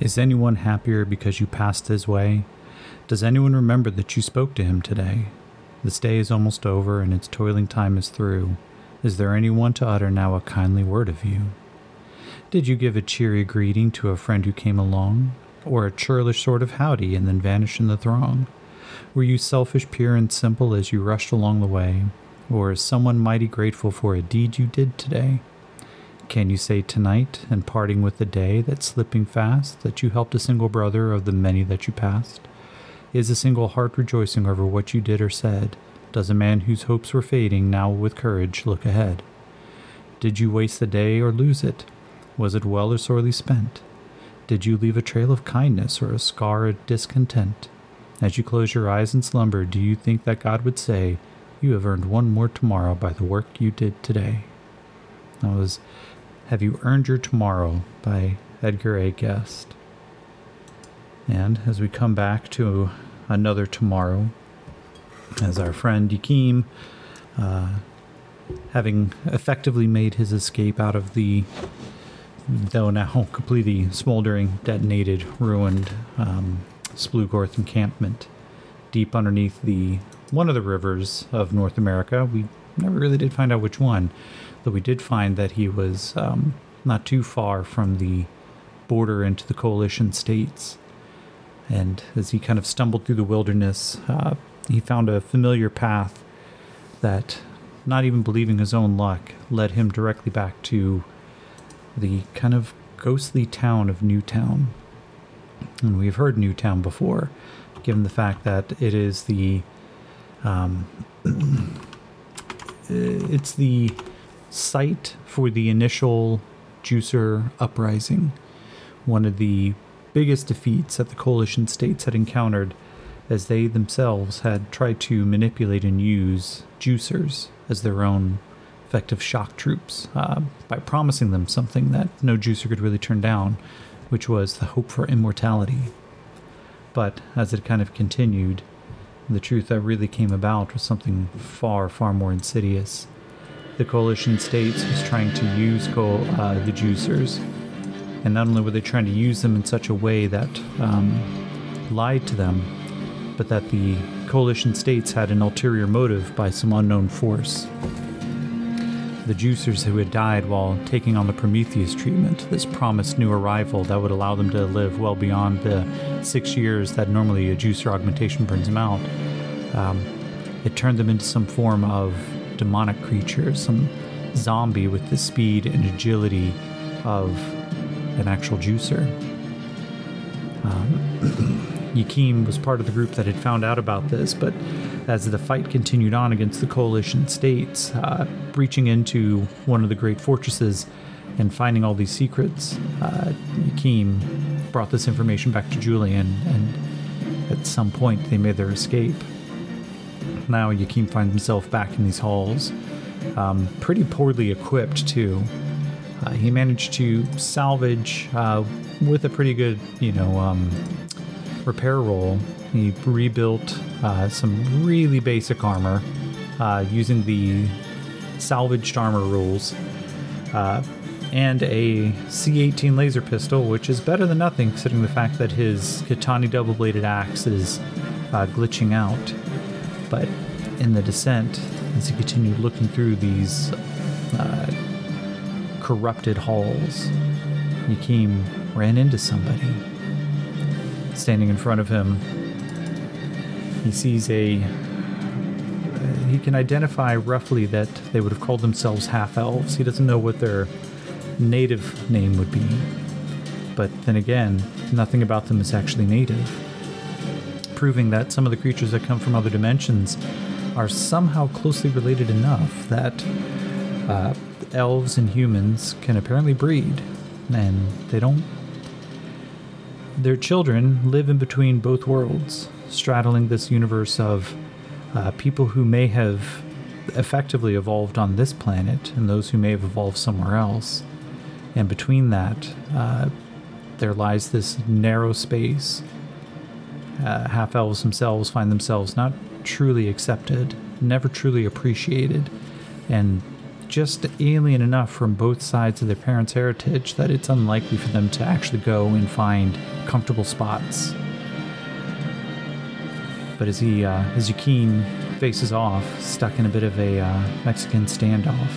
Is anyone happier because you passed his way? Does anyone remember that you spoke to him today? This day is almost over and its toiling time is through. Is there anyone to utter now a kindly word of you? Did you give a cheery greeting to a friend who came along? Or a churlish sort of howdy and then vanish in the throng? Were you selfish, pure, and simple as you rushed along the way? Or is someone mighty grateful for a deed you did today? Can you say tonight, in parting with the day that's slipping fast, that you helped a single brother of the many that you passed? Is a single heart rejoicing over what you did or said? Does a man whose hopes were fading now with courage look ahead? Did you waste the day or lose it? Was it well or sorely spent? Did you leave a trail of kindness or a scar of discontent? As you close your eyes in slumber, do you think that God would say, "You have earned one more tomorrow by the work you did today"? That was Have You Earned Your Tomorrow by Edgar A. Guest. And as we come back to another tomorrow, as our friend Yakim, having effectively made his escape out of the, though now completely smoldering, detonated, ruined Splugorth encampment, deep underneath one of the rivers of North America. We never really did find out which one, though we did find that he was not too far from the border into the coalition states. And as he kind of stumbled through the wilderness, he found a familiar path that, not even believing his own luck, led him directly back to the kind of ghostly town of Newtown. And we've heard Newtown before, given the fact that it is it's the site for the initial Juicer uprising, one of the biggest defeats that the coalition states had encountered, as they themselves had tried to manipulate and use Juicers as their own effective shock troops by promising them something that no Juicer could really turn down, which was the hope for immortality. But as it kind of continued, the truth that really came about was something far, far more insidious. The coalition states was trying to use the Juicers, and not only were they trying to use them in such a way that lied to them, but that the coalition states had an ulterior motive by some unknown force. The Juicers who had died while taking on the Prometheus treatment, this promised new arrival that would allow them to live well beyond the 6 years that normally a Juicer augmentation burns them out, it turned them into some form of demonic creature, some zombie with the speed and agility of an actual Juicer. Yakim was part of the group that had found out about this, but as the fight continued on against the coalition states, breaching into one of the great fortresses and finding all these secrets, Yakim brought this information back to Julian, and at some point they made their escape. Now Yakim finds himself back in these halls, pretty poorly equipped too. He managed to salvage, with a pretty good, repair roll. He rebuilt some really basic armor using the salvaged armor rules, and a C-18 laser pistol, which is better than nothing considering the fact that his Kitani double-bladed axe is glitching out. But in the descent, as he continued looking through these corrupted halls, Yakim ran into somebody. Standing in front of him, he sees he can identify roughly that they would have called themselves half-elves. He doesn't know what their native name would be. But then again, nothing about them is actually native, proving that some of the creatures that come from other dimensions are somehow closely related enough that elves and humans can apparently breed, and their children live in between both worlds, straddling this universe of people who may have effectively evolved on this planet and those who may have evolved somewhere else. And between that, there lies this narrow space. Half-elves themselves find themselves not truly accepted, never truly appreciated, and just alien enough from both sides of their parents' heritage that it's unlikely for them to actually go and find comfortable spots. But as Yakin faces off, stuck in a bit of a Mexican standoff,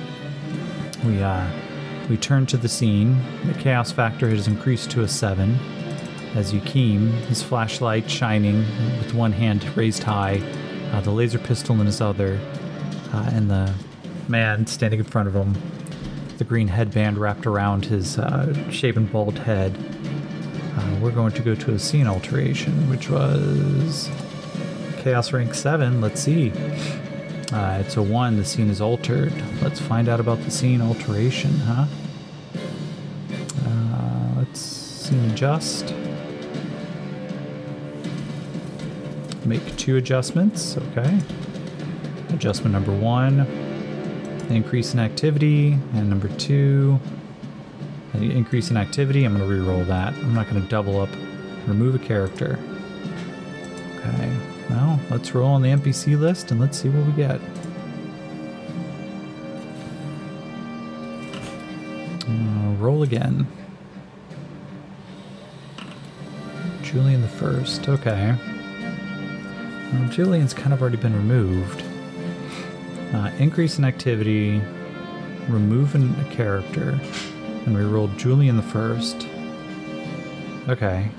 we turn to the scene. The chaos factor has increased to a 7. As Yakin, his flashlight shining with one hand raised high, the laser pistol in his other, and the man standing in front of him, the green headband wrapped around his shaven bald head. We're going to go to a scene alteration, which was Chaos rank 7. Let's see. It's a 1. The scene is altered. Let's find out about the scene alteration, huh? Let's scene adjust. Make 2 adjustments. Okay. Adjustment number 1, increase in activity, and number 2, increase in activity. I'm going to re-roll that. I'm not going to double up. Remove a character. Okay. Well, let's roll on the NPC list and let's see what we get. Roll again. Julian the First. Okay. Well, Julian's kind of already been removed. Increase in activity, remove a character, and we rolled Julian the First. Okay.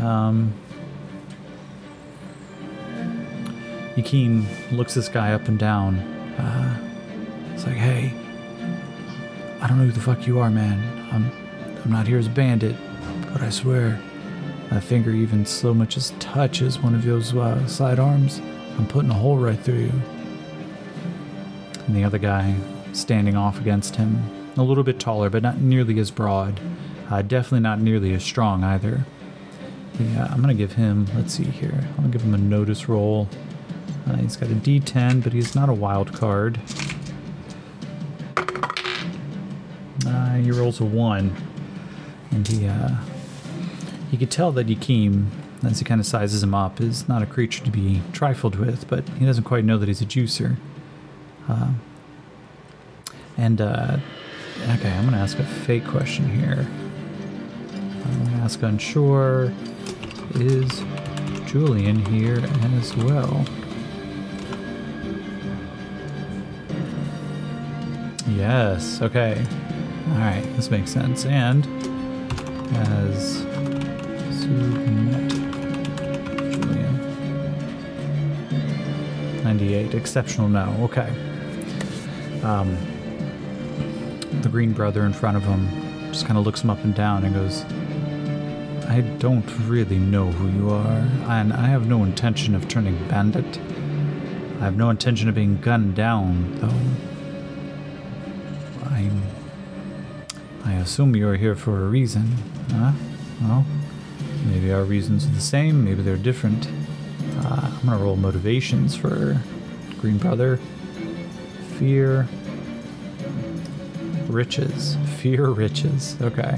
Yakin looks this guy up and down. It's like, hey, I don't know who the fuck you are, man. I'm not here as a bandit, but I swear, my finger even so much as touches one of those sidearms, I'm putting a hole right through you. And the other guy standing off against him, a little bit taller, but not nearly as broad. Definitely not nearly as strong either. Yeah, I'm gonna give him, let's see here, I'm gonna give him a notice roll. He's got a D10, but he's not a wild card. He rolls a 1, and he could tell that Yakin, as he kind of sizes him up, is not a creature to be trifled with, but he doesn't quite know that he's a juicer. Okay, I'm going to ask a fake question here. I'm going to ask unsure, is Julian here as well? Yes, okay. Alright, this makes sense. And as met Julian. 98, exceptional no, okay. The green brother in front of him just kind of looks him up and down and goes, I don't really know who you are, and I have no intention of turning bandit. I have no intention of being gunned down, though. I assume you are here for a reason, huh? Well, maybe our reasons are the same, maybe they're different. I'm gonna roll motivations for green brother. Fear, riches. Fear, riches. Okay.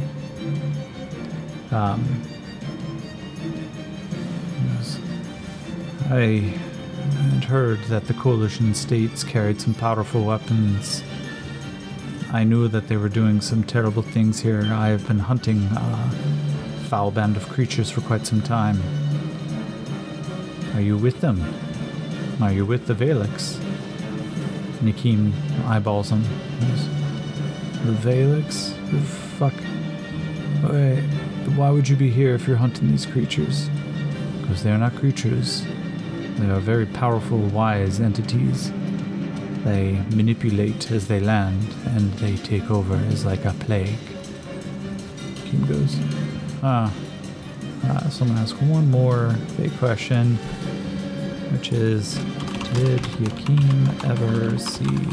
I had heard that the coalition states carried some powerful weapons. I knew that they were doing some terrible things here. I have been hunting a foul band of creatures for quite some time. Are you with them? Are you with the Valix? Yakin eyeballs him. The Valix? The fuck? Wait, why would you be here if you're hunting these creatures? Because they are not creatures. They are very powerful, wise entities. They manipulate as they land, and they take over as like a plague. Yakin goes, so I'm going to ask one more big question, which is, did Yakin ever see...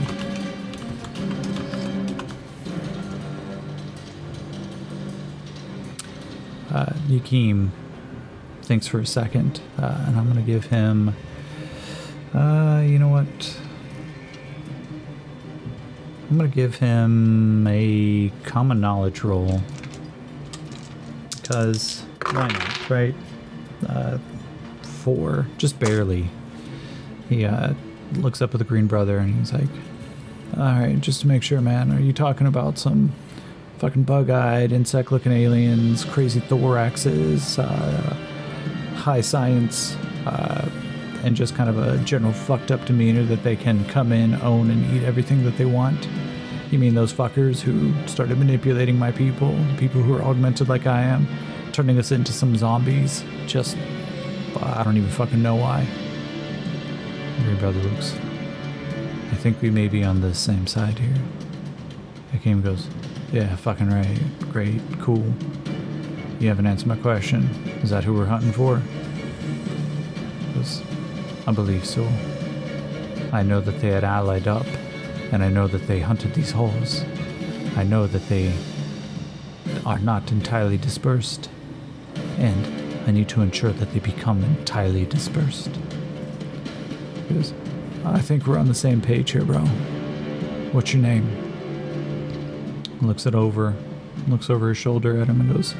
Yakin thinks for a second, and I'm going to give him, you know what? I'm going to give him a common knowledge roll. Because, why not, right? 4, just barely. He looks up at the green brother and he's like, alright, just to make sure, man, are you talking about some fucking bug-eyed, insect-looking aliens, crazy thoraxes, high science, and just kind of a general fucked up demeanor that they can come in, own, and eat everything that they want. You mean those fuckers who started manipulating my people, the people who are augmented like I am, turning us into some zombies? Just, I don't even fucking know why. Green Brother looks. I think we may be on the same side here. Hakim goes, yeah, fucking right. Great, cool. You haven't answered my question. Is that who we're hunting for? Goes, I believe so. I know that they had allied up, and I know that they hunted these holes. I know that they are not entirely dispersed, and I need to ensure that they become entirely dispersed. He goes, I think we're on the same page here, bro. What's your name? Looks over his shoulder at him and goes,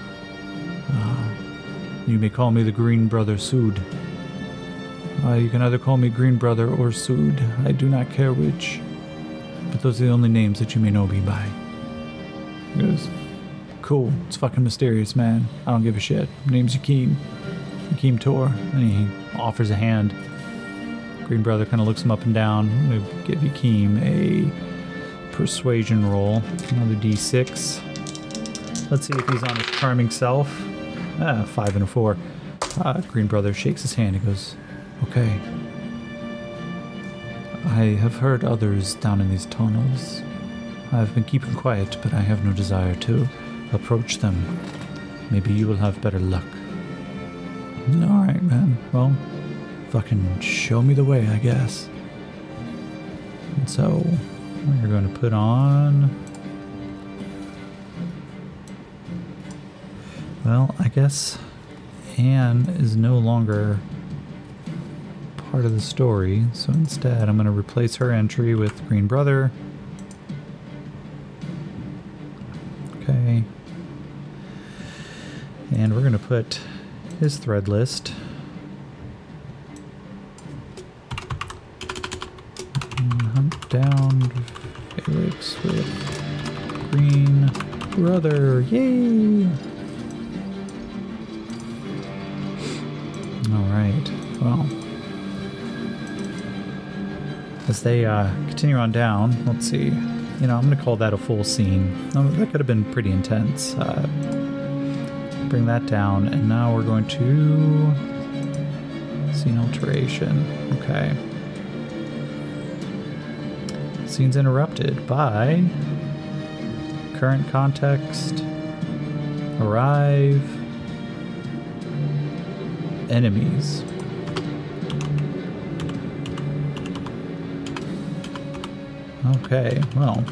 you may call me the Green Brother Sood. You can either call me Green Brother or Sood. I do not care which. But those are the only names that you may know me by. He goes, cool. It's fucking mysterious, man. I don't give a shit. My name's Yakeem. Yakeem Tor. And he offers a hand. Green Brother kind of looks him up and down. I'm going to give Yakeem a persuasion roll. Another d6. Let's see if he's on his charming self. 5 and a 4. Green Brother shakes his hand and goes, okay. I have heard others down in these tunnels. I've been keeping quiet, but I have no desire to approach them. Maybe you will have better luck. Alright, man. Well, fucking show me the way, I guess. And so, we're going to put on... Well, I guess Anne is no longer part of the story, so instead I'm going to replace her entry with Green Brother. Okay. And we're going to put his thread list. Hunt down Felix with Green Brother. Yay! Alright, well, as they continue on down, let's see, I'm going to call that a full scene. That could have been pretty intense. Bring that down, and now we're going to scene alteration. Okay. Scene's interrupted by current context, arrive, enemies. Okay, well,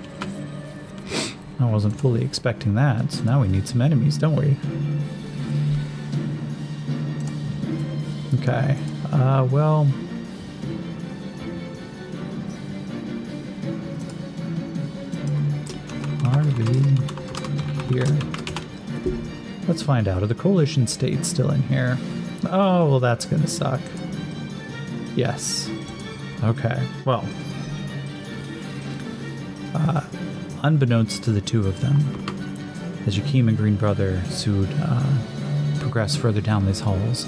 I wasn't fully expecting that, so now we need some enemies, don't we? Okay, well... RV here. Let's find out. Are the coalition states still in here? Oh, well, that's gonna suck. Yes. Okay, well. Unbeknownst to the two of them, as Yakeem and Green Brother Sood progress further down these halls,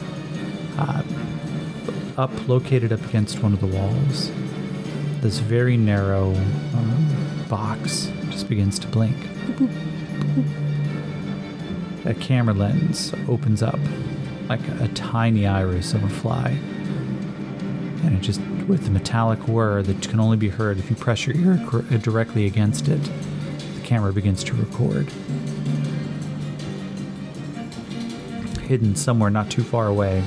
located up against one of the walls, this very narrow box just begins to blink. A camera lens opens up like a tiny iris of a fly, and it just, with a metallic whir that can only be heard if you press your ear directly against it, the camera begins to record. Hidden somewhere not too far away.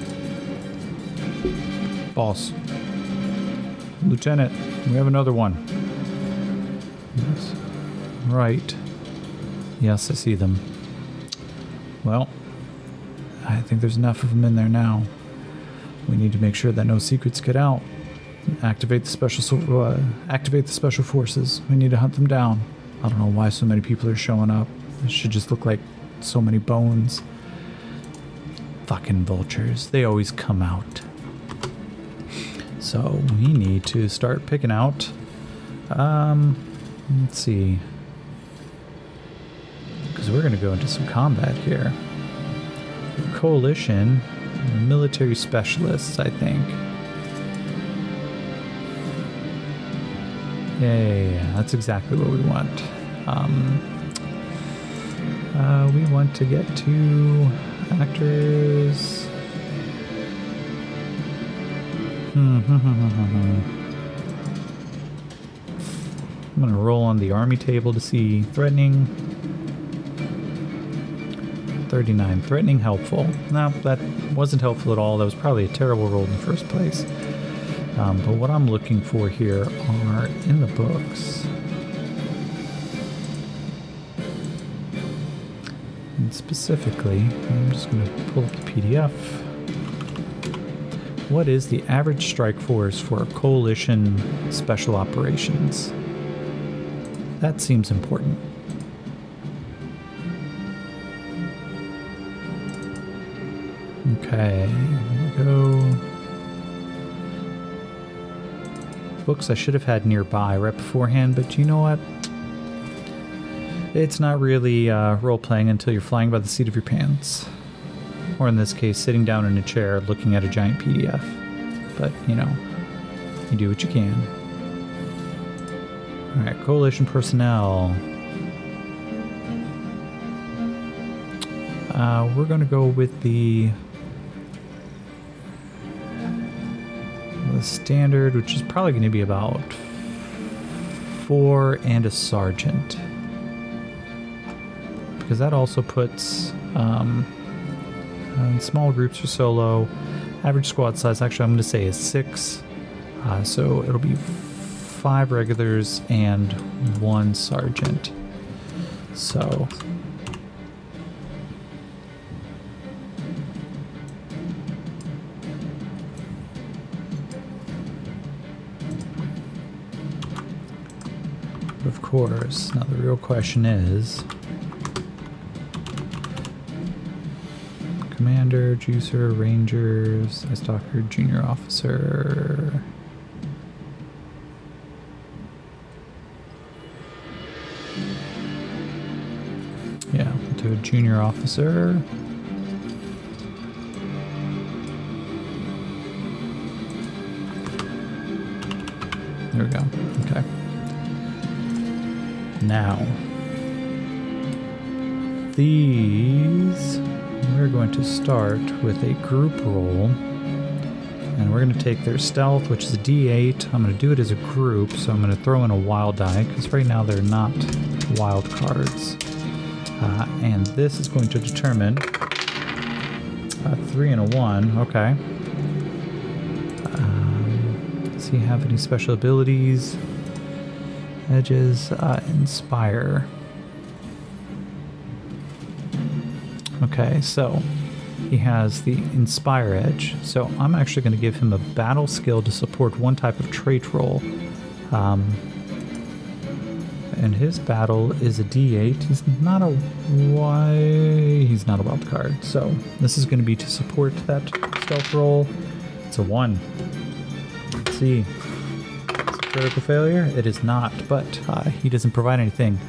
Boss. Lieutenant, we have another one. Yes. Right. Yes, I see them. Well, I think there's enough of them in there now. We need to make sure that no secrets get out. Activate the special forces. We need to hunt them down. I don't know why so many people are showing up. It should just look like so many bones. Fucking vultures. They always come out. So we need to start picking out. Let's see. because we're going to go into some combat here. Coalition, military specialists, I think. Yeah, that's exactly what we want. We want to get to actors. I'm going to roll on the army table to see threatening. 39. Threatening, helpful. No, that wasn't helpful at all. That was probably a terrible roll in the first place. But what I'm looking for here are in the books. And specifically, I'm just going to pull up the PDF. What is the average strike force for coalition special operations? That seems important. Okay, here we go. Books I should have had nearby right beforehand, but you know what? It's not really role-playing until you're flying by the seat of your pants. Or in this case, sitting down in a chair looking at a giant PDF. But, you know, you do what you can. Alright, coalition personnel. We're going to go with the standard, which is probably going to be about 4 and a sergeant. Because that also puts in small groups or solo. Average squad size, actually, I'm going to say is 6. So it'll be 5 regulars and 1 sergeant. So of course, now the real question is Commander, Juicer, Rangers, Ice Stalker, Junior Officer. Yeah, to a Junior Officer. There we go. Okay. Now, these, we're going to start with a group roll, and we're going to take their stealth, which is a D8. I'm going to do it as a group, so I'm going to throw in a wild die, because right now they're not wild cards. And this is going to determine a 3 and a 1. Okay. Does he have any special abilities? Edges, inspire. Okay, so he has the inspire edge. So I'm actually going to give him a battle skill to support one type of trait roll. And his battle is a D8. He's not a wild card. So this is going to be to support that stealth roll. It's a 1. Let's see. Critical failure? It is not, but he doesn't provide anything.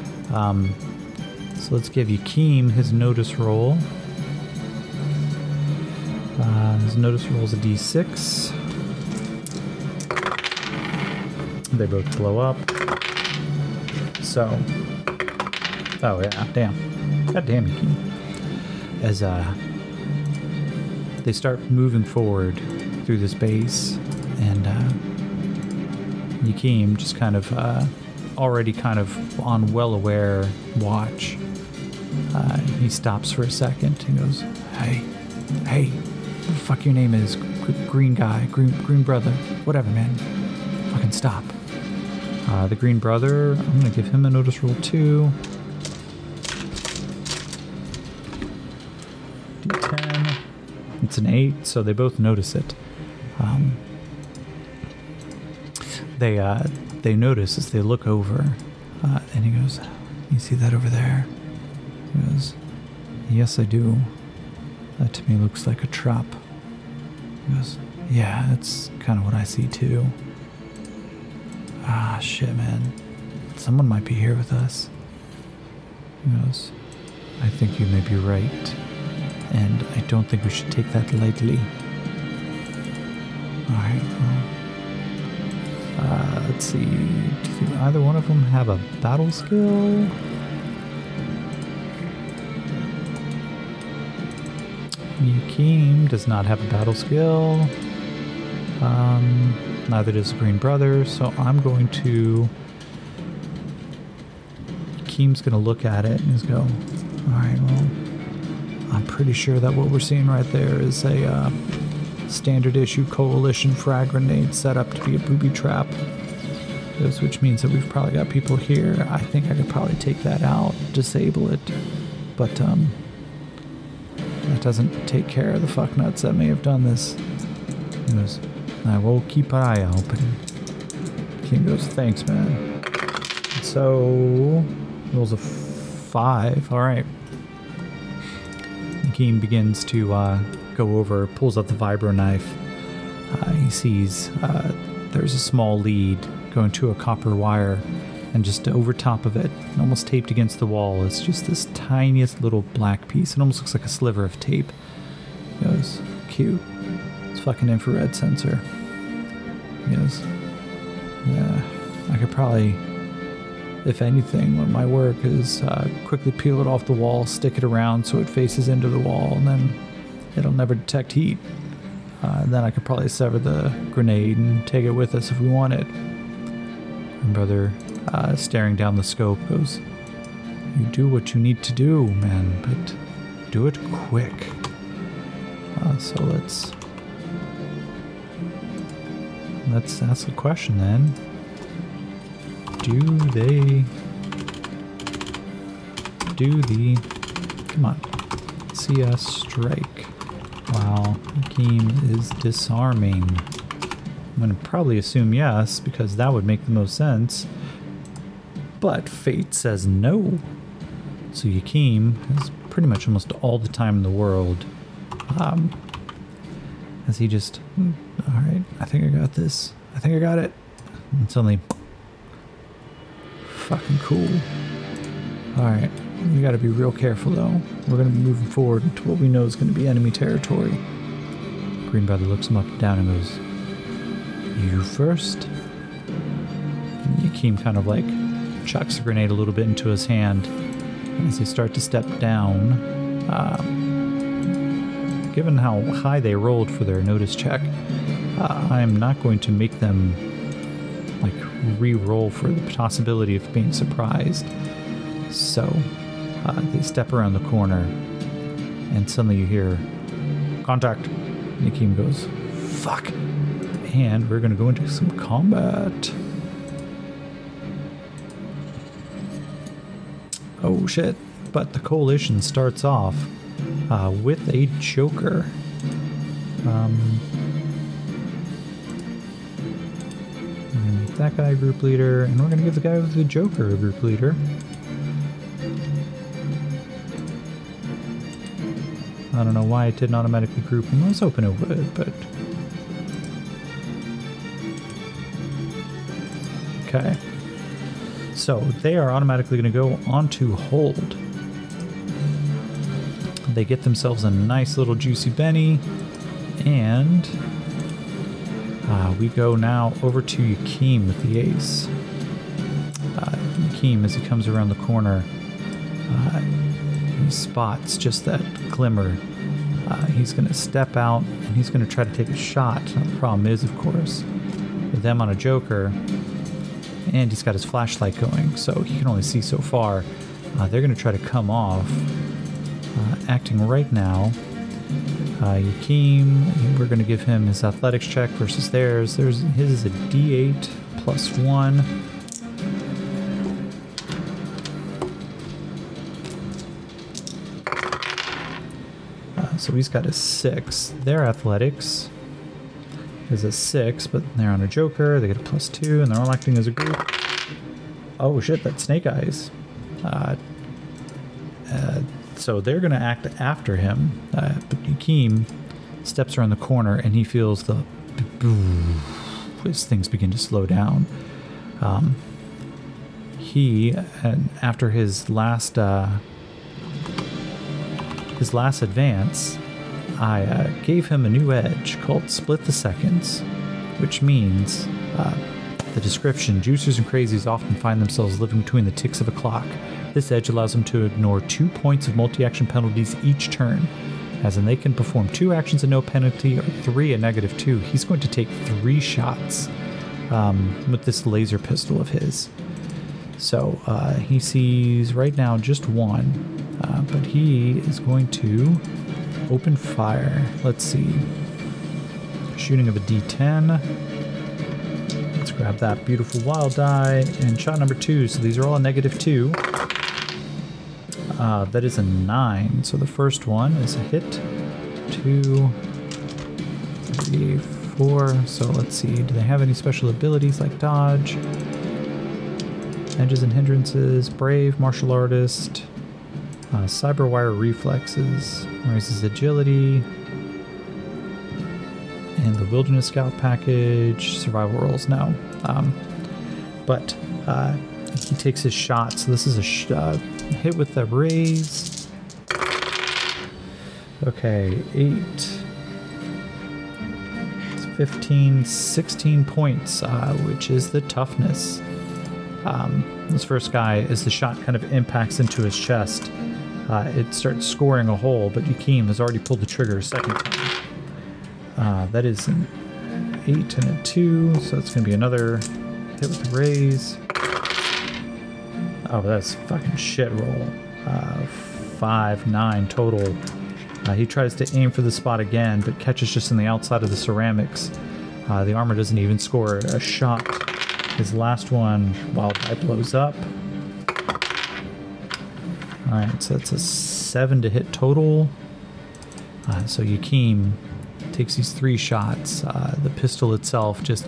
So let's give Yakeem his notice roll. His notice roll is a D6. They both blow up. So, oh yeah, damn. God damn, Yakeem. As they start moving forward through this base, and Yakeem just kind of already kind of on well-aware watch. He stops for a second and goes, hey, what the fuck your name is? Green guy, green brother, whatever, man. Fucking stop. The green brother, I'm going to give him a notice roll 2. D10. It's an 8, so they both notice it. They notice as they look over, and he goes, you see that over there? He goes, yes, I do. That to me looks like a trap. He goes, yeah, that's kind of what I see too. Ah, shit, man. Someone might be here with us. He goes, I think you may be right. And I don't think we should take that lightly. Alright, well. Let's see. Do you think either one of them have a battle skill? Yakeem does not have a battle skill. Neither does the Green Brother, so I'm going to... Yakeem's going to look at it and just go, alright, well, I'm pretty sure that what we're seeing right there is a standard issue coalition frag grenade set up to be a booby trap. Which means that we've probably got people here. I think I could probably take that out, disable it, but that doesn't take care of the fucknuts that may have done this. He goes, I will keep an eye open. King goes, thanks, man. So, rolls a 5. All right. King begins to go over, pulls out the vibro knife. He sees there's a small lead going to a copper wire, and just over top of it, almost taped against the wall, is just this tiniest little black piece. It almost looks like a sliver of tape. He goes, cute. It's a fucking infrared sensor. He goes, yeah, I could probably, if anything, what might work is quickly peel it off the wall, stick it around so it faces into the wall, and then it'll never detect heat. Then I could probably sever the grenade and take it with us if we want it. And Brother, staring down the scope, goes, you do what you need to do, man, but do it quick. So let's ask the question then. Come on, CS strike while Yakeem is disarming? I'm going to probably assume yes, because that would make the most sense. But fate says no. So Yakeem has pretty much almost all the time in the world. As he just, alright, I think I got this. I think I got it. And suddenly, fucking cool. Alright, we gotta be real careful though. We're gonna be moving forward into what we know is gonna be enemy territory. Green Brother looks him up and down and goes, you first? And Yakeem kind of like chucks the grenade a little bit into his hand. And as they start to step down, given how high they rolled for their notice check, I'm not going to make them like re-roll for the possibility of being surprised. So they step around the corner, and suddenly you hear contact. Yakeem goes, fuck. And we're going to go into some combat. Oh shit. But the coalition starts off with a Joker. We're going to make that guy a group leader, and we're going to give the guy with the Joker a group leader. I don't know why it didn't automatically group him. I was hoping it would, but... Okay. So they are automatically going to go onto hold. They get themselves a nice little juicy Benny, and we go now over to Yakeem with the ace. Yakeem, as he comes around the corner, he spots just that glimmer. He's going to step out, and he's going to try to take a shot. Now, the problem is, of course, with them on a Joker, and he's got his flashlight going, so he can only see so far. They're going to try to come off. Acting right now, Yakeem, we're going to give him his athletics check versus theirs. His is a D8 +1. So he's got a 6. Their athletics is a 6, but they're on a Joker. They get a +2, and they're all acting as a group. Oh shit, that's Snake Eyes. So they're going to act after him. But Yakeem steps around the corner, and he feels as things begin to slow down. He, after his last his last advance, I gave him a new edge called Split the Seconds, which means, the description, juicers and crazies often find themselves living between the ticks of a clock. This edge allows them to ignore 2 points of multi-action penalties each turn, as in they can perform 2 actions at no penalty or 3 at -2. He's going to take 3 shots with this laser pistol of his. So he sees right now just 1, but he is going to open fire. Let's see. Shooting of a D10. Let's grab that beautiful wild die. And shot number 2. So these are all a -2. That is a 9. So the first one is a hit. 2, 3, 4. So let's see. Do they have any special abilities like dodge? Edges and hindrances. Brave, martial artist. Cyberwire reflexes. Raises agility. And the Wilderness Scout package, survival rolls, no. But he takes his shot, so this is a hit with the raise. Okay, 8, 15, 16 points, which is the toughness. This first guy, as the shot kind of impacts into his chest, it starts scoring a hole, but Yakeem has already pulled the trigger a second time. That is an 8 and a 2, so it's going to be another hit with the raise. Oh, that's fucking shit roll. 5, 9 total. He tries to aim for the spot again, but catches just on the outside of the ceramics. The armor doesn't even score a shot. His last one, wild die, blows up. Alright, so that's a 7 to hit total. So Yakeem takes these 3 shots. The pistol itself just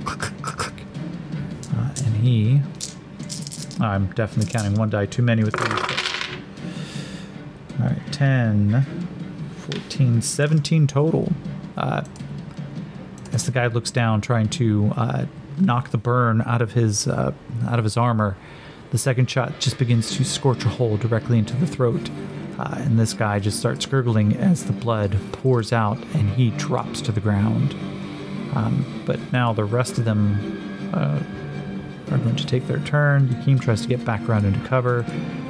and he, I'm definitely counting 1 die too many with these. All right, 10, 14, 17 total. As the guy looks down, trying to knock the burn out of his armor, the second shot just begins to scorch a hole directly into the throat. And this guy just starts gurgling as the blood pours out and he drops to the ground. But now the rest of them are going to take their turn. Yakeem tries to get back around into cover.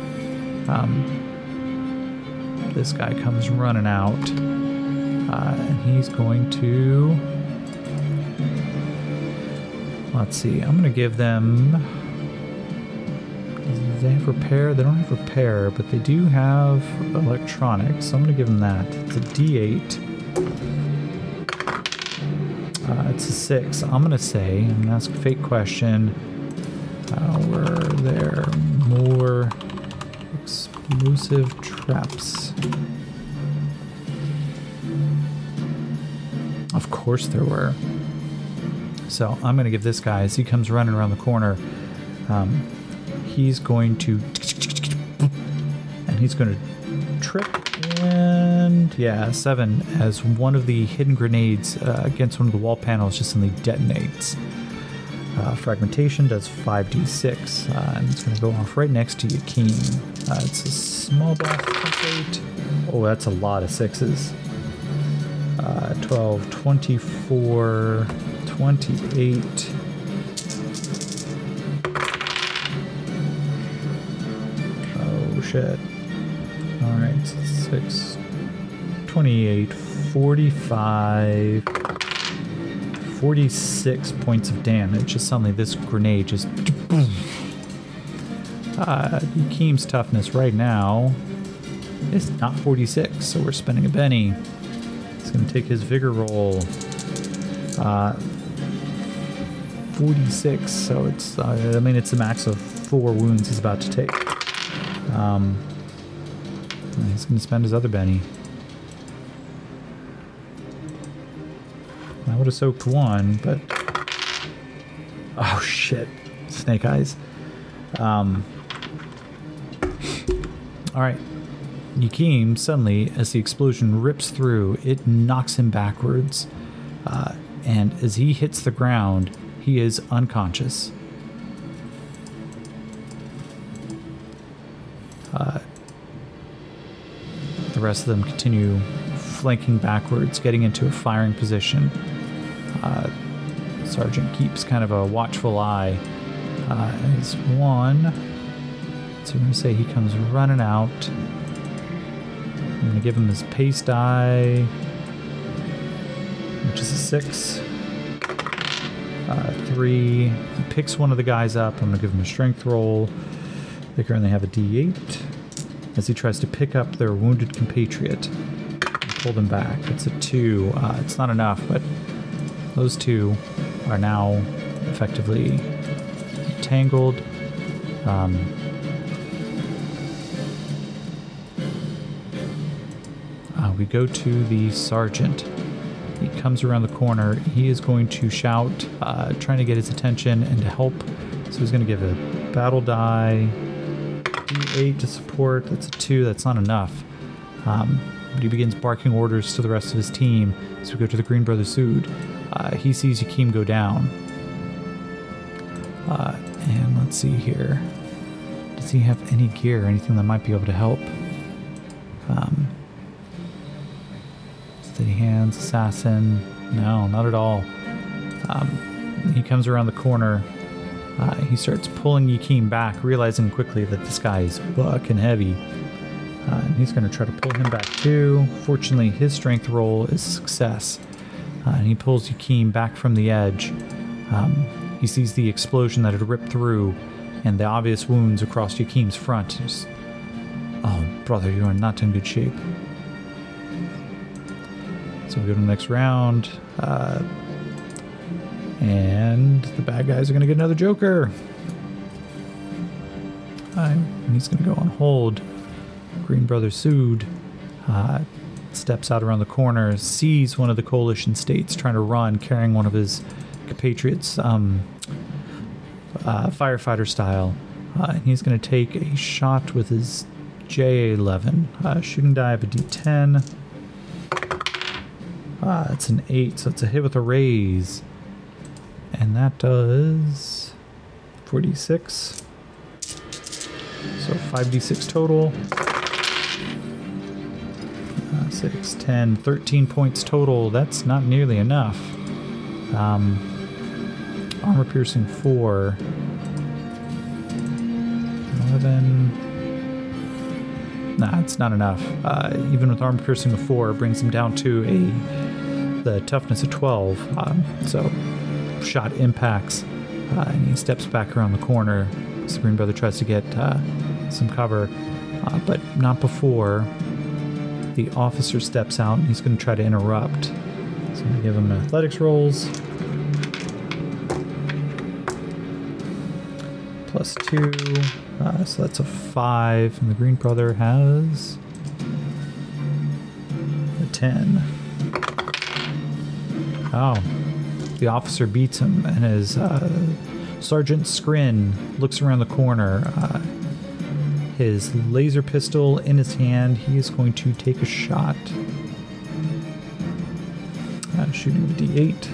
This guy comes running out. And he's going to... Let's see. I'm going to give them... Do they have repair? They don't have repair, but they do have electronics, so I'm going to give them that. It's a D8. It's a 6. I'm going to say, I'm going to ask a fake question. Were there more explosive traps? Of course there were. So I'm going to give this guy, as he comes running around the corner, he's going to, and he's going to trip, and yeah, 7, as one of the hidden grenades against one of the wall panels just suddenly detonates. Fragmentation does 5d6, and it's going to go off right next to Yakeem. It's a small blast template. Oh, that's a lot of 6s. 12, 24, 28. Shit. Alright, 6, 28, 45, 46 points of damage. Just suddenly this grenade just... Yakeem's toughness right now is not 46, so we're spending a Benny. He's going to take his vigor roll. 46, so it's, I mean, it's a max of 4 wounds he's about to take. He's going to spend his other Benny. I would have soaked 1, but... Oh, shit. Snake eyes. Alright. Yakeem, suddenly, as the explosion rips through, it knocks him backwards. And as he hits the ground, he is unconscious. the rest of them continue flanking backwards, getting into a firing position. Sergeant keeps kind of a watchful eye as one. So we're going to say he comes running out. I'm going to give him his pace die, which is a 6. 3. He picks one of the guys up. I'm going to give him a strength roll. They currently have a D8 as he tries to pick up their wounded compatriot and pull them back. It's a 2. It's not enough, but those two are now effectively tangled. We go to the sergeant. He comes around the corner. He is going to shout, trying to get his attention and to help. So he's going to give a battle die, D8 to support. That's a 2. That's not enough. But he begins barking orders to the rest of his team. So we go to the Green Brother Sood. He sees Yakim go down. And let's see here. Does he have any gear, anything that might be able to help? Steady hands, assassin. No, not at all. He comes around the corner. He starts pulling Yakim back, realizing quickly that this guy is fucking heavy. And he's going to try to pull him back too. Fortunately, his strength roll is a success. And he pulls Yakim back from the edge. He sees the explosion that had ripped through and the obvious wounds across Yakim's front. Oh, brother, you are not in good shape. So we go to the next round. And the bad guys are going to get another Joker. And he's going to go on hold. Green Brother Sood steps out around the corner, sees one of the coalition states trying to run, carrying one of his compatriots, firefighter style. And he's going to take a shot with his J11. Shooting die of a D10. It's an 8, so it's a hit with a raise. And that does 46. So 5d6 total. 6, 10, 13 points total. That's not nearly enough. Armor piercing 4. 11. Nah, it's not enough. Even with armor piercing of 4, it brings him down to the toughness of 12. So shot impacts, and he steps back around the corner. So Green Brother tries to get some cover, but not before the officer steps out, and he's going to try to interrupt. So I'm going to give him athletics rolls. +2, so that's a 5, and the Green Brother has a 10. Oh, the officer beats him, and as Sergeant Skrin looks around the corner, his laser pistol in his hand, he is going to take a shot. Shooting a D8.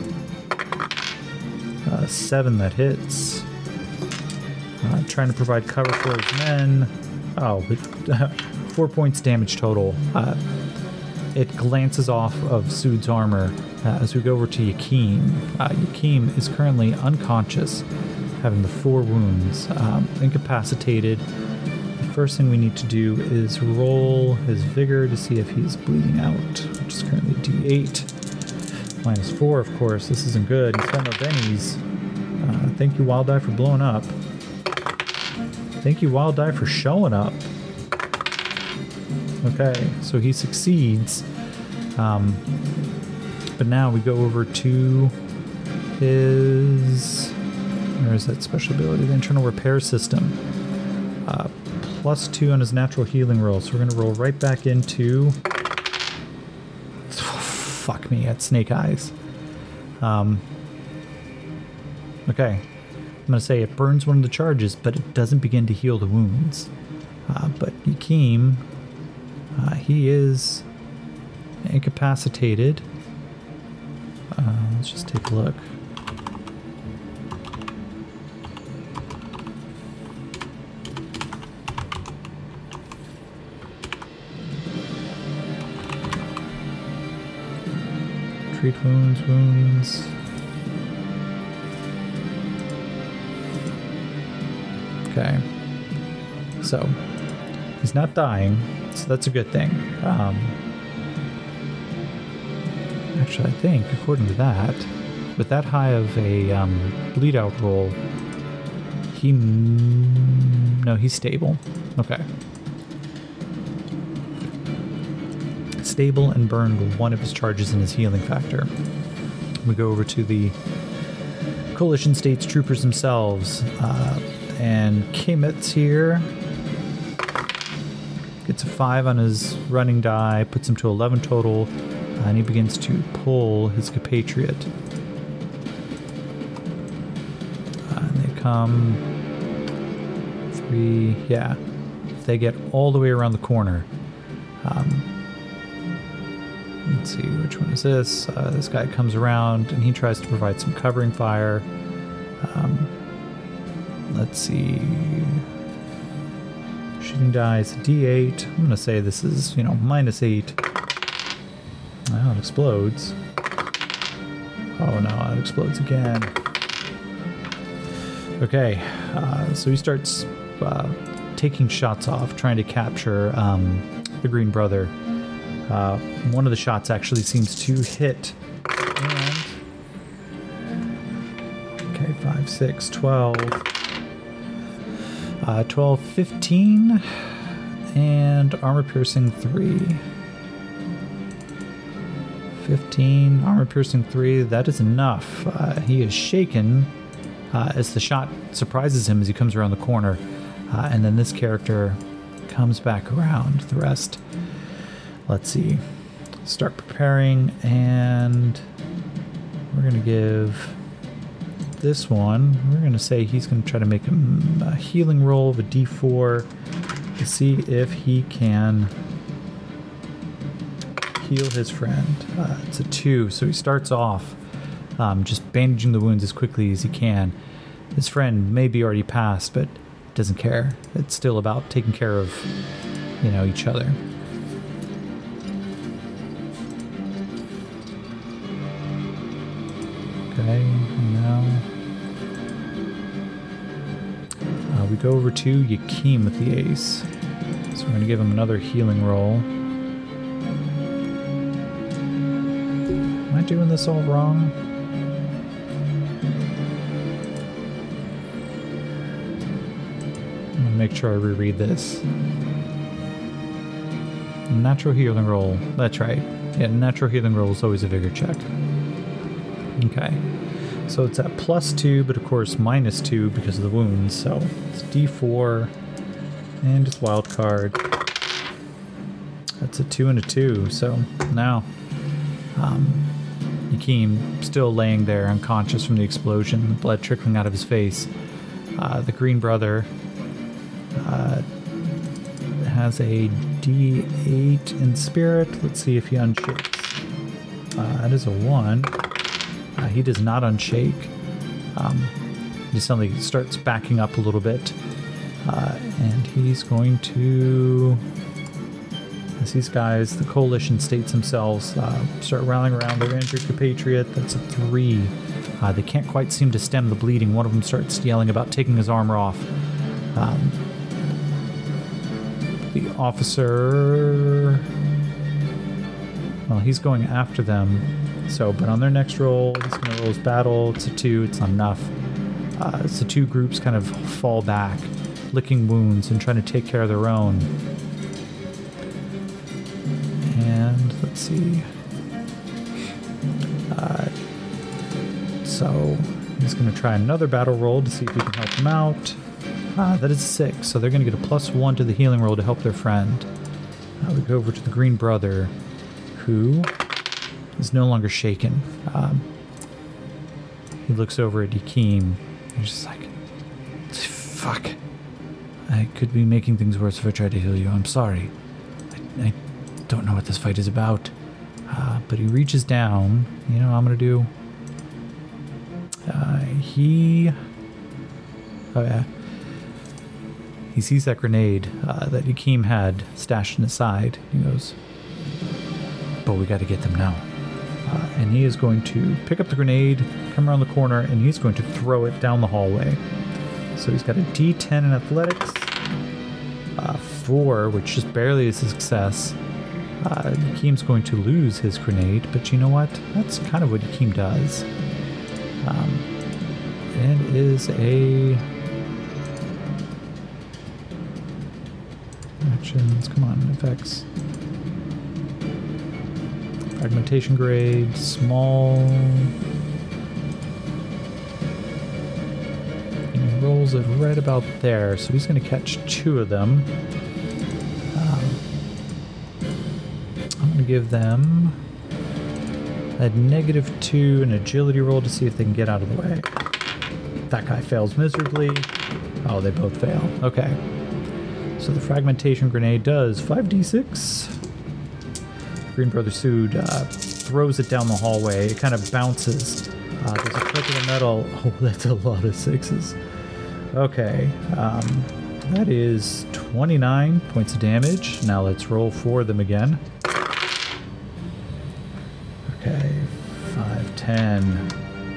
7 that hits. Trying to provide cover for his men. Oh, but 4 points damage total. It glances off of Sood's armor as we go over to Yakim. Yakim is currently unconscious, having the 4 wounds, incapacitated. The first thing we need to do is roll his vigor to see if he's bleeding out, which is currently D8. -4, of course. This isn't good. He's got no bennies. Thank you, Wild Die, for blowing up. Thank you, Wild Die, for showing up. Okay, so he succeeds. But now we go over to his... Where is that special ability? The internal repair system. +2 on his natural healing roll. So we're going to roll right back into... Fuck me, at Snake Eyes. Okay. I'm going to say it burns one of the charges, but it doesn't begin to heal the wounds. But Yakim, he is incapacitated. Let's just take a look. Treat wounds. Okay. So, he's not dying, so that's a good thing. Actually, I think, according to that, with that high of a bleed out roll, no, he's stable. Okay. Stable and burned one of his charges in his healing factor. We go over to the Coalition States troopers themselves, and Kimitz here gets a 5 on his running die, puts him to 11 total, and he begins to pull his compatriot. And they come 3, yeah. They get all the way around the corner. Let's see, which one is this? This guy comes around and he tries to provide some covering fire. Let's see. Shooting die is a D8. I'm going to say this is, -8. Wow, it explodes. Oh no, it explodes again. Okay, so he starts taking shots off, trying to capture the Green Brother. One of the shots actually seems to hit. And, okay, 5, 6, 12. 12, 15. And armor piercing 3. 15, armor piercing 3. That is enough. He is shaken as the shot surprises him as he comes around the corner. And then this character comes back around. The rest, let's see, start preparing, and we're going to give this one, we're going to say he's going to try to make a healing roll of a d4 to see if he can heal his friend. It's a 2, so he starts off just bandaging the wounds as quickly as he can. His friend may be already passed, but doesn't care. It's still about taking care of, each other. Okay, now we go over to Yakim with the ace. So we're going to give him another healing roll. Am I doing this all wrong? I'm going to make sure I reread this. Natural healing roll. That's right. Yeah, natural healing roll is always a vigor check. Okay. So it's at +2, but of course -2 because of the wounds. So it's D4 and it's wild card. That's a 2 and a 2. So now Yakim still laying there unconscious from the explosion, the blood trickling out of his face. The Green Brother has a D8 in spirit. Let's see if he unshakes. That is a 1. He does not unshake. He suddenly starts backing up a little bit. And he's going to, as these guys, the Coalition States themselves, start rallying around their injured compatriot. That's a 3. They can't quite seem to stem the bleeding. One of them starts yelling about taking his armor off. The officer, well, he's going after them. So, but on their next roll, he's going to roll his battle. It's a 2. It's not enough. So 2 groups kind of fall back, licking wounds and trying to take care of their own. And let's see. So he's going to try another battle roll to see if he can help him out. That is 6. So they're going to get a +1 to the healing roll to help their friend. We go over to the Green Brother, who is no longer shaken. He looks over at Yakim. He's just like, fuck. I could be making things worse if I tried to heal you. I'm sorry. I don't know what this fight is about. But he reaches down. You know what I'm going to do? Oh yeah. He sees that grenade that Yakim had stashed in his side. He goes, but we got to get them now. And he is going to pick up the grenade, come around the corner, and he's going to throw it down the hallway. So he's got a D10 in athletics, 4, which just barely is a success. Yakeem's going to lose his grenade, but you know what? That's kind of what Yakeem does. And it is a... Actions, come on, effects. Fragmentation grade, small. He rolls it right about there, so he's going to catch 2 of them. I'm going to give them a -2 and agility roll to see if they can get out of the way. That guy fails miserably. Oh, they both fail. Okay. So the fragmentation grenade does 5d6. Green Brother Sood throws it down the hallway. It kind of bounces. There's a click of the metal. Oh, that's a lot of 6s. Okay. That is 29 points of damage. Now let's roll for them again. Okay. 5, 10.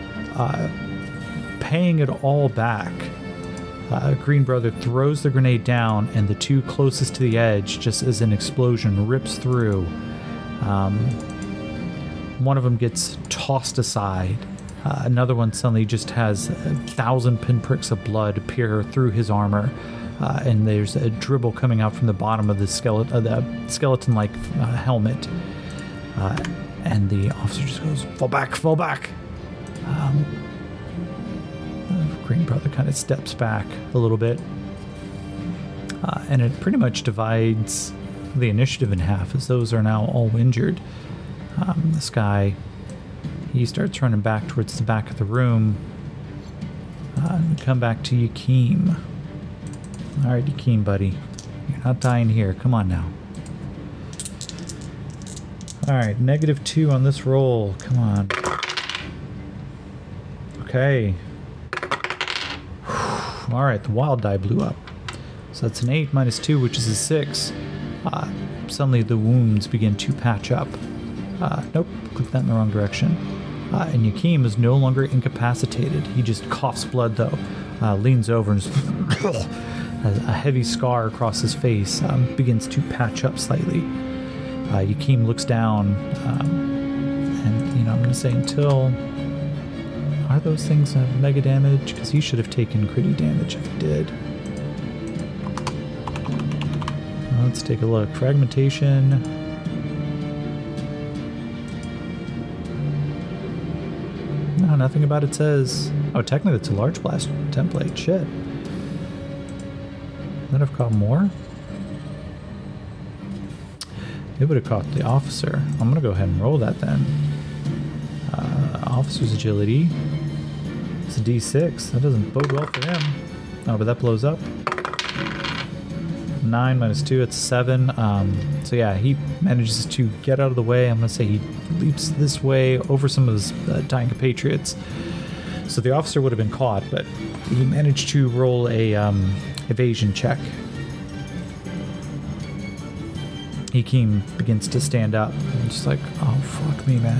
Paying it all back. Green Brother throws the grenade down, and the 2 closest to the edge, just as an explosion rips through. One of them gets tossed aside. Another one suddenly just has 1,000 pinpricks of blood appear through his armor, and there's a dribble coming out from the bottom of the skeleton-like helmet. And the officer just goes, "Fall back, fall back!" Green Brother kind of steps back a little bit, and it pretty much divides the initiative in half, as those are now all injured. This guy, he starts running back towards the back of the room. And come back to Yakeem. All right, Yakeem, buddy, you're not dying here. Come on now. All right, -2 on this roll. Come on. Okay. All right, the wild die blew up. So that's an 8 minus 2, which is a 6. Suddenly the wounds begin to patch up. Nope, clicked that in the wrong direction. And Yakeem is no longer incapacitated. He just coughs blood, though. Leans over and just has a heavy scar across his face. Begins to patch up slightly. Yakeem looks down, and I'm going to say until... Are those things mega damage? Because he should have taken gritty damage if he did. Let's take a look. Fragmentation. No, nothing about it says... Oh, technically it's a large blast template. Shit. Would have caught more? It would have caught the officer. I'm going to go ahead and roll that then. Officer's agility. It's a D6. That doesn't bode well for him. Oh, but that blows up. 9 minus 2, it's 7. So yeah, he manages to get out of the way. I'm going to say he leaps this way over some of his dying compatriots. So the officer would have been caught, but he managed to roll a evasion check. Yakeem begins to stand up. I'm just like, oh, fuck me, man.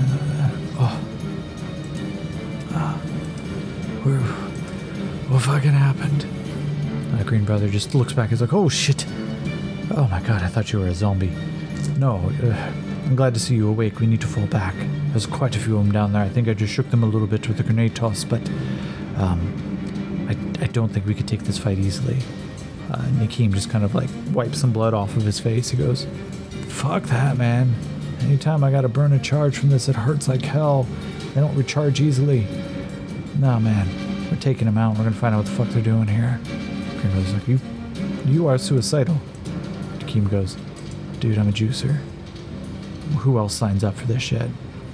What fucking happened? Green Brother just looks back. He's like, oh, shit. Oh, my God, I thought you were a zombie. No, I'm glad to see you awake. We need to fall back. There's quite a few of them down there. I think I just shook them a little bit with the grenade toss, but I don't think we could take this fight easily. Yakeem just kind of like wipes some blood off of his face. He goes, fuck that, man. Anytime I gotta burn a charge from this, it hurts like hell. They don't recharge easily. Nah, man. We're taking them out. We're gonna find out what the fuck they're doing here. Green Brother's like, you are suicidal. Yakeem goes, dude, I'm a juicer. Who else signs up for this shit?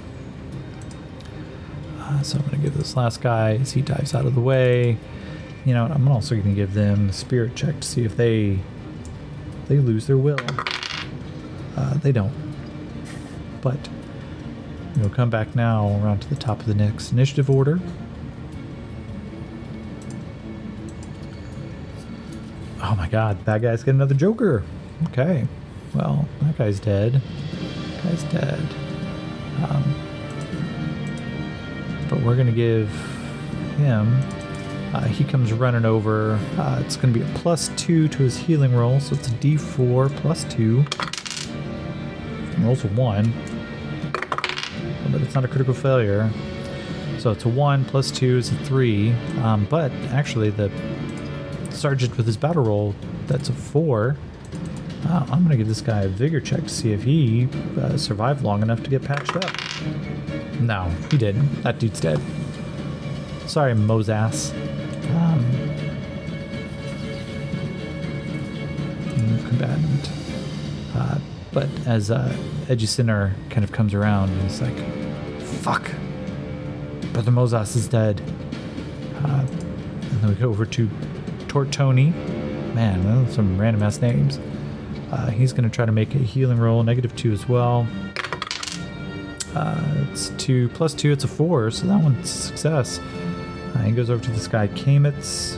So I'm gonna give this last guy, as he dives out of the way. You know, I'm also gonna give them a spirit check to see if they lose their will. They don't. But we'll come back now around to the top of the next initiative order. Oh my God, bad guys get another Joker. Okay, well, that guy's dead. That guy's dead. but we're going to give him... he comes running over. It's going to be a +2 to his healing roll, so it's a d4 +2. Rolls a 1, but it's not a critical failure. So it's a 1 +2 is a 3. But actually, the sergeant with his battle roll, that's a 4. I'm going to give this guy a vigor check to see if he survived long enough to get patched up. No, he didn't. That dude's dead. Sorry, Mosass. Combatant. But as Edgy Sinner kind of comes around, he's like, fuck, Brother Mosas is dead. And then we go over to Tortoni. Man, those are some random ass names. He's going to try to make a healing roll, -2 as well. It's 2 +2, it's a 4, so that one's a success. He goes over to this guy, Kamitz,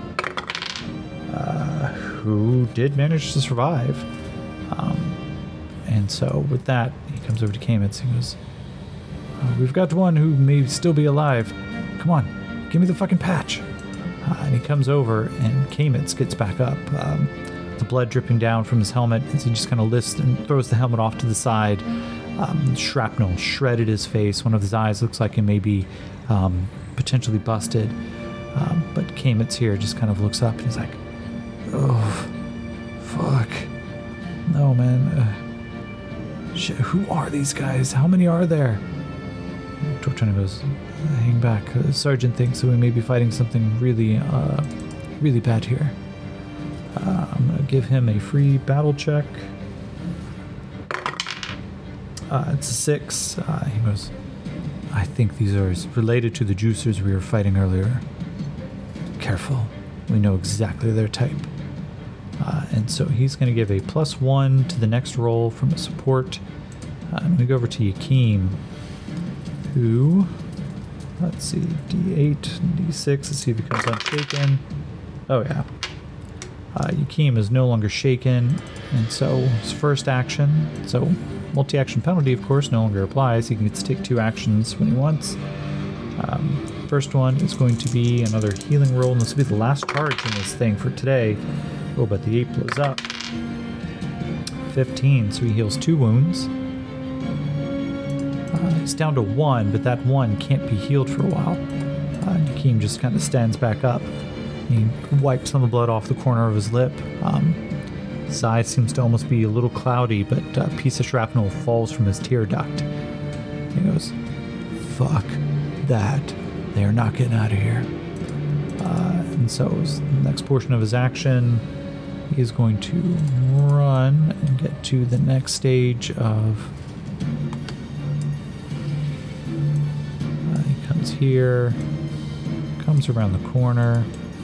who did manage to survive. And so with that, he comes over to Kamitz and goes, we've got one who may still be alive. Come on, give me the fucking patch. And he comes over, and Kamitz gets back up. The blood dripping down from his helmet as he just kind of lifts and throws the helmet off to the side. Shrapnel shredded his face. One of his eyes looks like it may be potentially busted. But Kamitz here just kind of looks up and he's like, oh, fuck. No, man. Shit, who are these guys? How many are there? Tortoni goes, hang back. The sergeant thinks that we may be fighting something really, really bad here. I'm going to give him a free battle check. It's a 6. He goes, I think these are related to the juicers we were fighting earlier. Careful. We know exactly their type. And so he's going to give a +1 to the next roll from a support. And we go over to Yakim, who, let's see, D8, D6, let's see if he comes unshaken. Oh yeah. Yakim is no longer shaken, and so his first action, so multi-action penalty, of course, no longer applies. He can take 2 actions when he wants. First one is going to be another healing roll, and this will be the last charge in this thing for today. Oh, but the 8 blows up. 15, so he heals 2 wounds. It's down to 1, but that 1 can't be healed for a while. Yakim just kind of stands back up. He wipes some of the blood off the corner of his lip. His eye seems to almost be a little cloudy, but a piece of shrapnel falls from his tear duct. He goes, fuck that. They are not getting out of here. And so the next portion of his action, he is going to run and get to the next stage of... he comes here, comes around the corner.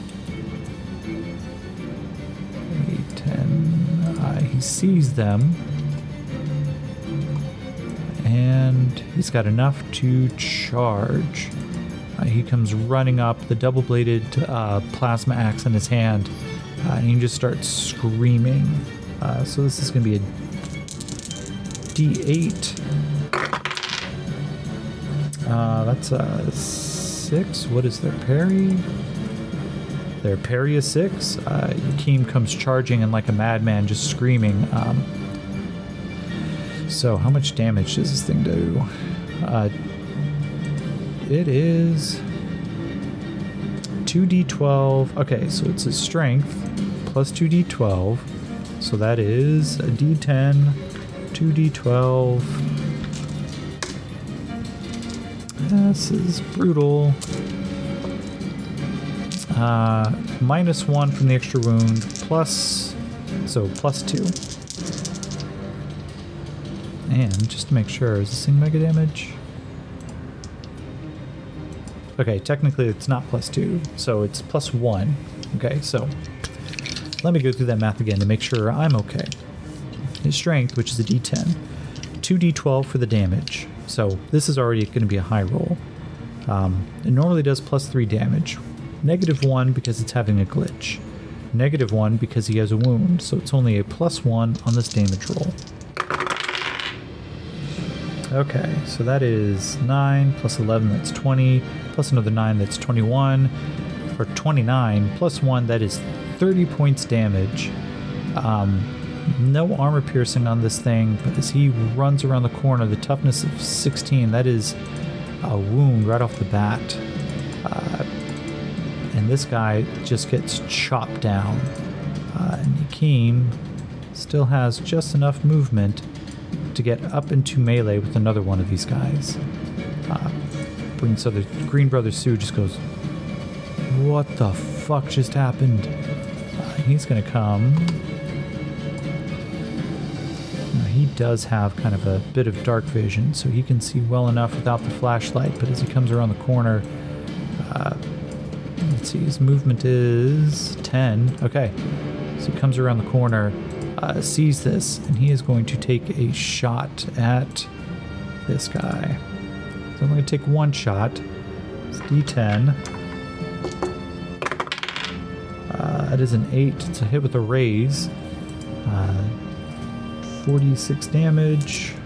8, 10. He sees them. And he's got enough to charge. He comes running up, the double-bladed plasma axe in his hand, and he just starts screaming. So this is going to be a D8. That's a 6. What is their parry? Their parry is 6. Yakim comes charging in like a madman, just screaming. So how much damage does this thing do? It is 2d12. Okay, so it's his strength plus 2d12. So that is a d10, 2d12. This is brutal. -1 from the extra wound, plus 2. And just to make sure, is this thing mega damage? Okay, technically it's not +2, so it's +1. Okay, so let me go through that math again to make sure I'm okay. His strength, which is a d10, 2d12 for the damage. So this is already going to be a high roll. It normally does +3 damage. -1 because it's having a glitch. -1 because he has a wound, so it's only a +1 on this damage roll. Okay, so that is 9 plus 11, that's 20, plus another 9, that's 21, or 29, plus 1, that is 30 points damage. No armor piercing on this thing, but as he runs around the corner, the toughness of 16, that is a wound right off the bat. And this guy just gets chopped down. And Yakeem still has just enough movement to get up into melee with another one of these guys. So the Green Brother Sue just goes, what the fuck just happened? He's gonna come. He does have kind of a bit of dark vision, so he can see well enough without the flashlight, but as he comes around the corner, let's see, his movement is 10. Okay, so he comes around the corner, sees this, and he is going to take a shot at this guy. So I'm going to take one shot. It's D10. That is an 8. It's a hit with a raise. 46 damage.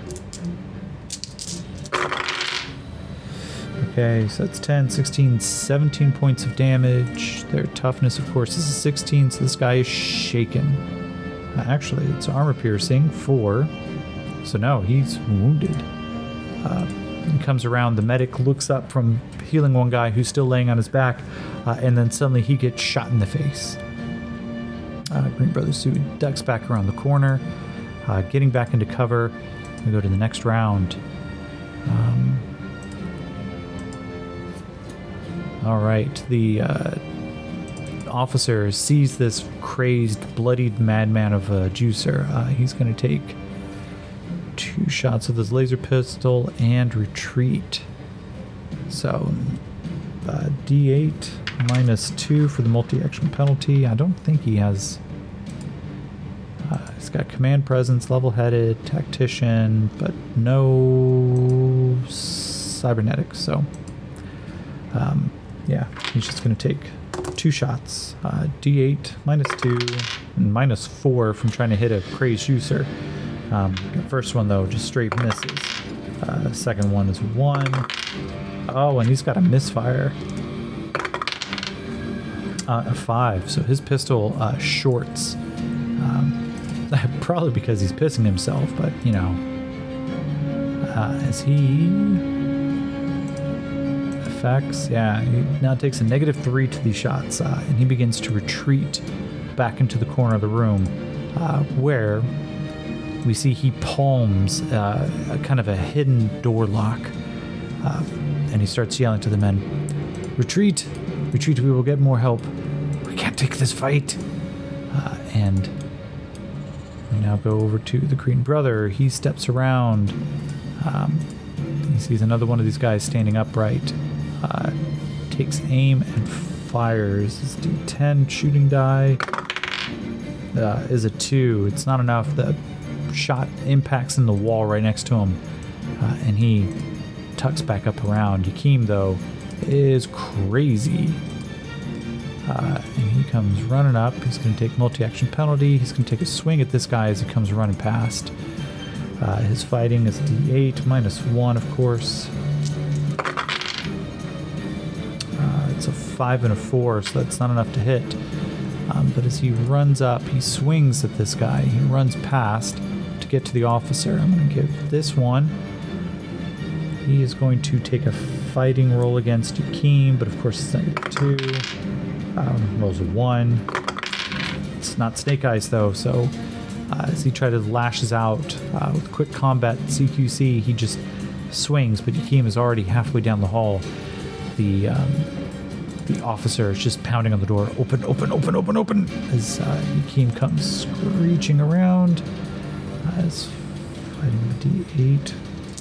Okay, so that's 10, 16, 17 points of damage. Their toughness, of course, is a 16, so this guy is shaken. Actually, it's armor piercing, 4. So no, he's wounded. He comes around, the medic looks up from healing one guy who's still laying on his back, and then suddenly he gets shot in the face. Green Brother Sue ducks back around the corner, getting back into cover. We go to the next round. All right, the officer sees this crazed, bloodied madman of a juicer. He's going to take 2 shots with his laser pistol and retreat. So, D8 minus 2 for the multi-action penalty. I don't think he has... he's got command presence, level-headed, tactician, but no cybernetics. So, yeah, he's just going to take 2 shots. D8 minus 2 and minus 4 from trying to hit a crazed juicer. The first one, though, just straight misses. Second one is 1. Oh, and he's got a misfire. A 5. So his pistol shorts. Probably because he's pissing himself, but, you know. As he... effects, yeah, he now takes a -3 to these shots, and he begins to retreat back into the corner of the room, where we see he palms a kind of a hidden door lock, and he starts yelling to the men, retreat, retreat, we will get more help, we can't take this fight. And we now go over to the Green Brother. He steps around, he sees another one of these guys standing upright, takes aim and fires. His D10 shooting die is a 2. It's not enough. The shot impacts in the wall right next to him, and he tucks back up around. Yakeem, though, is crazy, and he comes running up. He's going to take multi-action penalty. He's going to take a swing at this guy as he comes running past. His fighting is D8 minus 1, of course. It's a 5 and a 4, so that's not enough to hit. But as he runs up, he swings at this guy. He runs past to get to the officer. I'm going to give this one. He is going to take a fighting roll against Yakeem, but of course it's -2. Rolls a 1. It's not Snake Eyes, though, so as he tries to lashes out with quick combat CQC, he just swings, but Yakeem is already halfway down the hall. The officer is just pounding on the door. Open, open, open, open, open. As Yakeem comes screeching around. As fighting the D8.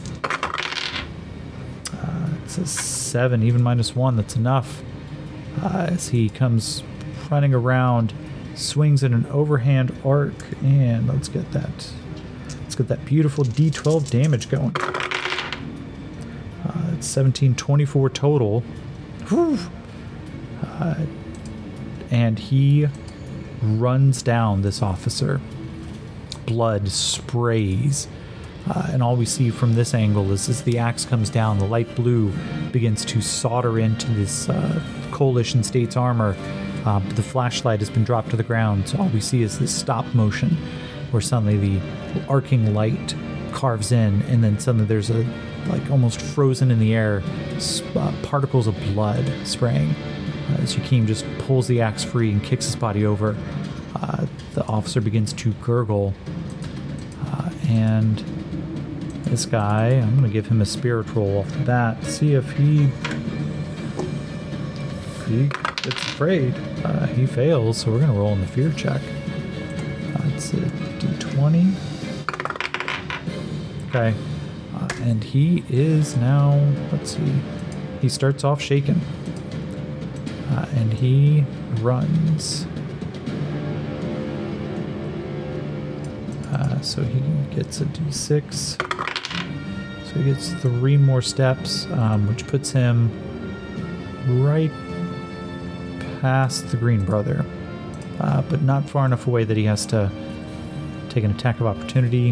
It's a 7, even -1. That's enough. As he comes running around, swings in an overhand arc, and let's get that beautiful D12 damage going. It's 17, 24 total. Whew. And he runs down this officer. Blood sprays And all we see from this angle is as the axe comes down, the light blue begins to solder into this Coalition States armor. But the flashlight has been dropped to the ground, so all we see is this stop motion where suddenly the arcing light carves in, and then suddenly there's a, like, almost frozen in the air, particles of blood spraying as Jakeem just pulls the axe free and kicks his body over. The officer begins to gurgle, and this guy, I'm going to give him a spirit roll off the bat, see if he gets afraid. He fails, so we're going to roll in the fear check. It's a d20. Okay. And he is now, let's see, he starts off shaken. And he runs. So he gets a d6. So he gets 3 more steps, which puts him right past the Green Brother. But not far enough away that he has to take an attack of opportunity.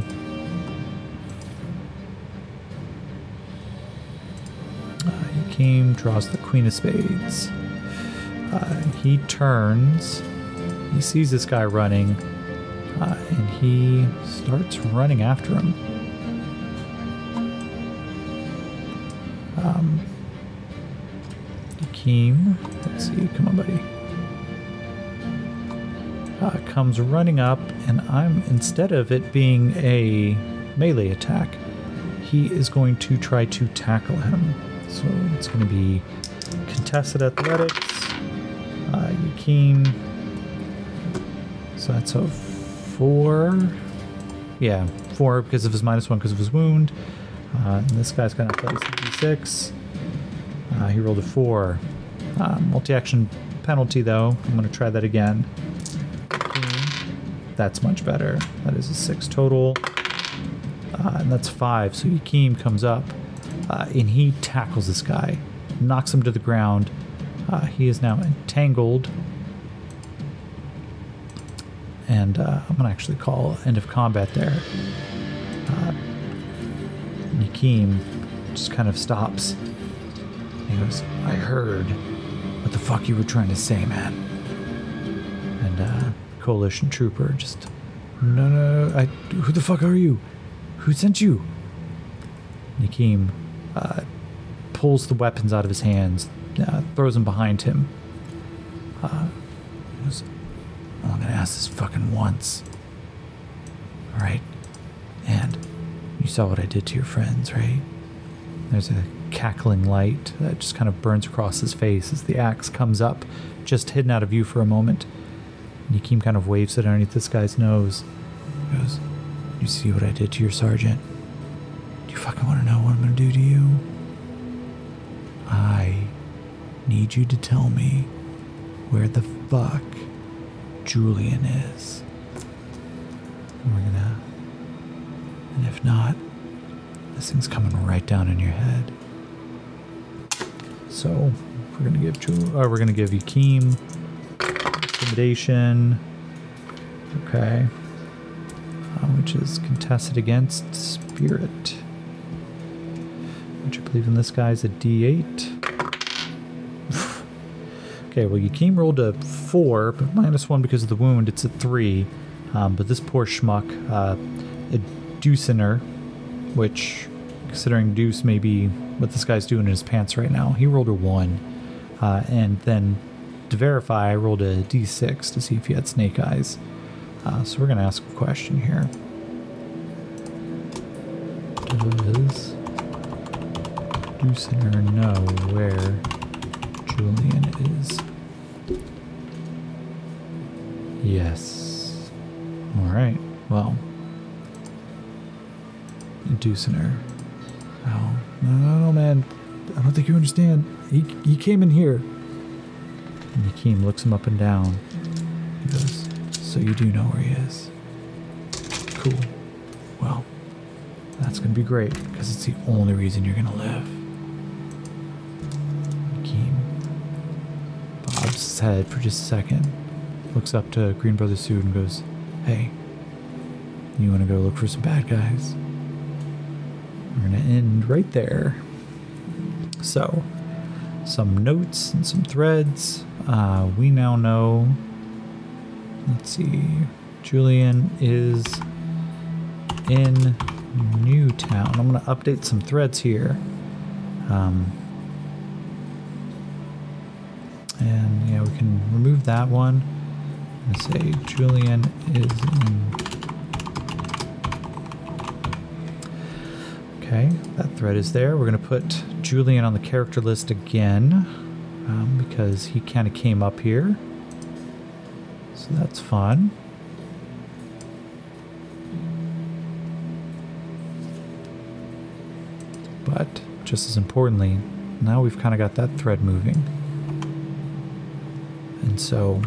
Jakeem draws the Queen of Spades. He turns. He sees this guy running, and he starts running after him. Jakeem, let's see, come on, buddy. Comes running up, and instead of it being a melee attack, he is going to try to tackle him. So it's going to be contested athletics. Jakeem. So that's a 4. Yeah, 4 because of his -1 because of his wound. And this guy's got athletics of d6. He rolled a 4. Multi-action penalty, though. I'm going to try that again. That's much better. That is a 6 total. And that's 5. So Jakeem comes up, and he tackles this guy, knocks him to the ground. He is now entangled. And I'm going to actually call end of combat there. Jakeem just kind of stops. He goes, I heard what the fuck you were trying to say, man. And Coalition trooper just, no, who the fuck are you? Who sent you? Jakeem pulls the weapons out of his hands, throws them behind him. Goes, I'm gonna ask this fucking once. Alright? And you saw what I did to your friends, right? There's a cackling light that just kind of burns across his face as the axe comes up, just hidden out of view for a moment. And Jakeem kind of waves it underneath this guy's nose. He goes, you see what I did to your sergeant? Do you fucking want to know what I'm going to do to you? I need you to tell me where the fuck Julian is. And if not, this thing's coming right down in your head. So we're gonna give Jakeem intimidation. Okay. Which is contested against spirit. Which I believe in this guy's a D8. Okay, well, Jakeem rolled a 4, but -1 because of the wound. It's a 3. But this poor schmuck, a Deucener, which, considering Deuce may be what this guy's doing in his pants right now, he rolled a 1. And then, to verify, I rolled a D6 to see if he had snake eyes. So we're going to ask a question here. Does Deucener know where Julian is? Yes. Alright, well. Deucener. Oh, no, man. I don't think you understand. He came in here. And Jakeem looks him up and down. He goes, so you do know where he is? Cool. Well, that's going to be great, because it's the only reason you're going to live. Jakeem bobs his head for just a second, looks up to Green Brother Suit and goes, hey, you want to go look for some bad guys? we're going to end right there. So, some notes and some threads. We now know, let's see, Julian is in Newtown. I'm going to update some threads here. And yeah, we can remove that one and say Julian is in. Okay, that thread is there. We're going to put Julian on the character list again because he kind of came up here. So that's fun. But just as importantly, now we've kind of got that thread moving. And so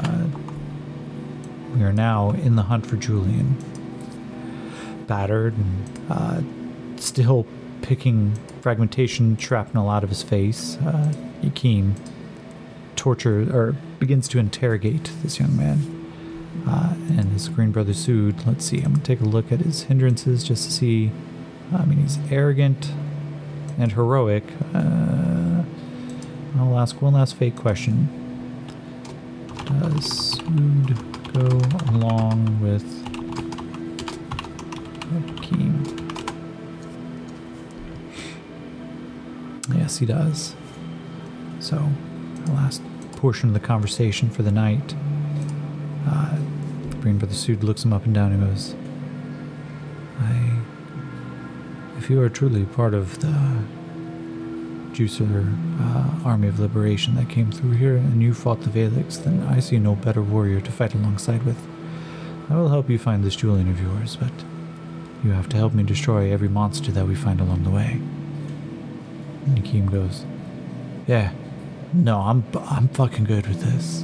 we are now in the hunt for Julian. Battered and still picking fragmentation shrapnel out of his face. Yakeem begins to interrogate this young man. And his green brother Sood, let's see, I'm going to take a look at his hindrances just to see. He's arrogant and heroic. I'll ask one last fake question. Does Sood go along with Yakeem? Yes, he does. So, the last portion of the conversation for the night. Green Brother Sood looks him up and down and goes, if you are truly part of the Juicer Army of Liberation that came through here and you fought the Valix, then I see no better warrior to fight alongside with. I will help you find this Julian of yours, but you have to help me destroy every monster that we find along the way. And Yakeem goes, yeah, no, I'm fucking good with this.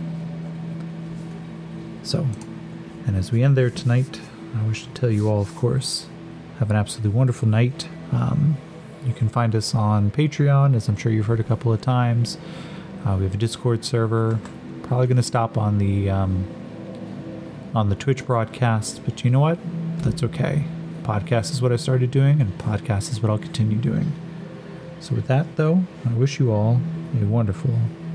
So, and as we end there tonight, I wish to tell you all, of course, have an absolutely wonderful night. You can find us on Patreon, as I'm sure you've heard a couple of times. We have a Discord server. Probably going to stop on the Twitch broadcast, but you know what? That's okay. Podcast is what I started doing, and podcast is what I'll continue doing. So with that, though, I wish you all a wonderful